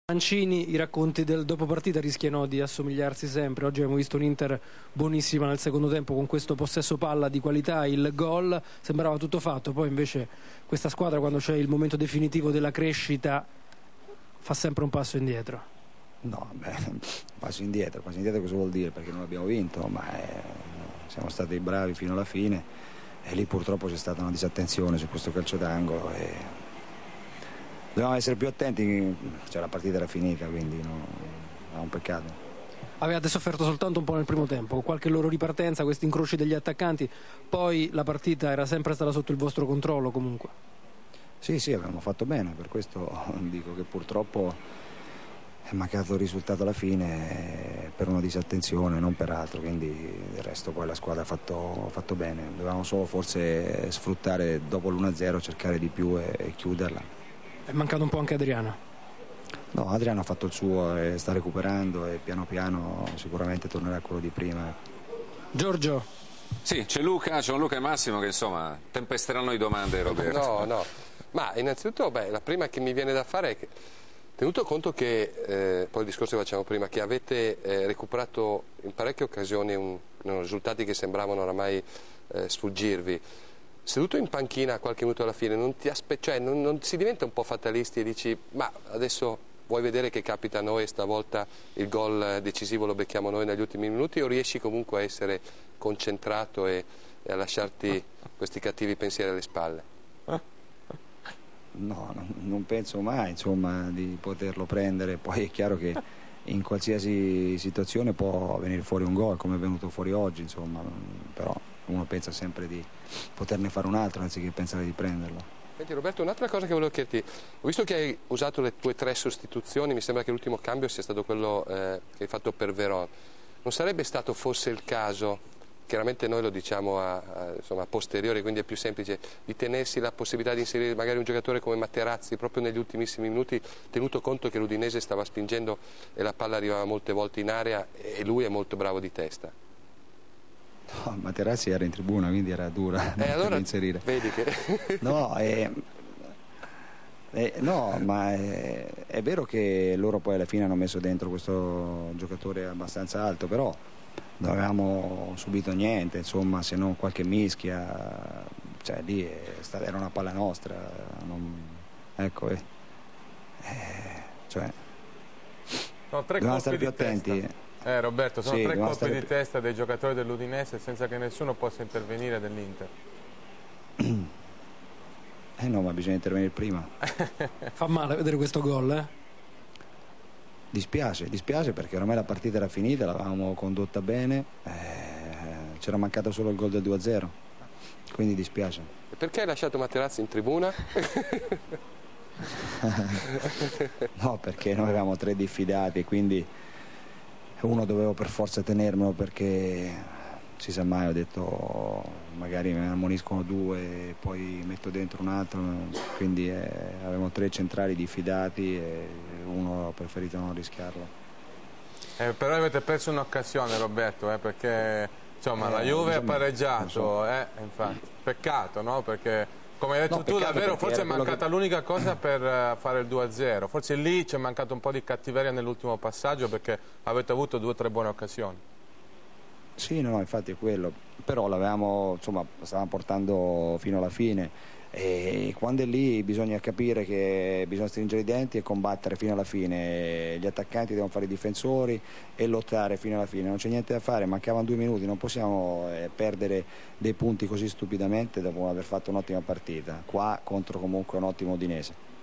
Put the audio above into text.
Mancini, i racconti del dopo partita rischiano di assomigliarsi sempre. Oggi abbiamo visto un'Inter buonissima nel secondo tempo con questo possesso palla di qualità, il gol, sembrava tutto fatto, poi invece questa squadra quando c'è il momento definitivo della crescita fa sempre un passo indietro. No, passo indietro cosa vuol dire? Perché non abbiamo vinto, ma siamo stati bravi fino alla fine e lì purtroppo c'è stata una disattenzione su questo calcio d'angolo e dobbiamo essere più attenti, cioè la partita era finita, quindi è un peccato. Avevate sofferto soltanto un po' nel primo tempo, con qualche loro ripartenza, questi incroci degli attaccanti, poi la partita era sempre stata sotto il vostro controllo comunque. Sì, avevamo fatto bene, per questo dico che purtroppo è mancato il risultato alla fine per una disattenzione, non per altro, quindi del resto poi la squadra ha fatto bene. Dovevamo solo forse sfruttare dopo l'1-0, cercare di più e chiuderla. È mancato un po' anche Adriano. No, Adriano ha fatto il suo e sta recuperando e piano piano sicuramente tornerà a quello di prima. Giorgio. Sì, c'è Gianluca e Massimo che insomma tempesteranno di domande, Roberto. No, ma innanzitutto la prima che mi viene da fare è che, tenuto conto che, poi il discorso che facciamo prima, che avete recuperato in parecchie occasioni risultati che sembravano oramai sfuggirvi, seduto in panchina qualche minuto alla fine, non si diventa un po' fatalisti e dici ma adesso vuoi vedere che capita a noi, stavolta il gol decisivo lo becchiamo noi negli ultimi minuti, o riesci comunque a essere concentrato e a lasciarti questi cattivi pensieri alle spalle? No, non penso mai di poterlo prendere, poi è chiaro che in qualsiasi situazione può venire fuori un gol come è venuto fuori oggi, però uno pensa sempre di poterne fare un altro anziché pensare di prenderlo. Senti Roberto, un'altra cosa che volevo chiederti, ho visto che hai usato le tue 3 sostituzioni, mi sembra che l'ultimo cambio sia stato quello che hai fatto per Veron, non sarebbe stato forse il caso, chiaramente noi lo diciamo a posteriori, quindi è più semplice, di tenersi la possibilità di inserire magari un giocatore come Materazzi proprio negli ultimissimi minuti, tenuto conto che l'Udinese stava spingendo e la palla arrivava molte volte in area e lui è molto bravo di testa? No, Materazzi era in tribuna, quindi era dura allora, da inserire. Vedi che... No, ma è vero che loro poi alla fine hanno messo dentro questo giocatore abbastanza alto, però non avevamo subito niente, se non qualche mischia, cioè lì era una palla nostra, sono 3 dobbiamo colpi stare più di attenti. Testa. Roberto, sono 3 colpi di più... testa dei giocatori dell'Udinese senza che nessuno possa intervenire dell'Inter. No, ma bisogna intervenire prima. Fa male vedere questo gol, eh? Dispiace perché ormai la partita era finita, l'avevamo condotta bene, c'era mancato solo il gol del 2-0, quindi dispiace. E perché hai lasciato Materazzi in tribuna? No, perché noi avevamo 3 diffidati e quindi uno dovevo per forza tenermelo, perché si sa mai, ho detto magari me ne ammoniscono 2 e poi metto dentro un altro, quindi avevamo 3 centrali diffidati e uno ho preferito non rischiarlo. Però avete perso un'occasione, Roberto, perché la Juve ha pareggiato, infatti, peccato, no? Perché come hai detto tu, davvero forse è mancata l'unica cosa per fare il 2-0, forse lì c'è mancato un po' di cattiveria nell'ultimo passaggio, perché avete avuto 2 o 3 buone occasioni. Sì, no, infatti è quello, però stavamo portando fino alla fine e quando è lì bisogna capire che bisogna stringere i denti e combattere fino alla fine, gli attaccanti devono fare i difensori e lottare fino alla fine, non c'è niente da fare, mancavano 2 minuti, non possiamo perdere dei punti così stupidamente dopo aver fatto un'ottima partita, qua contro comunque un ottimo Udinese.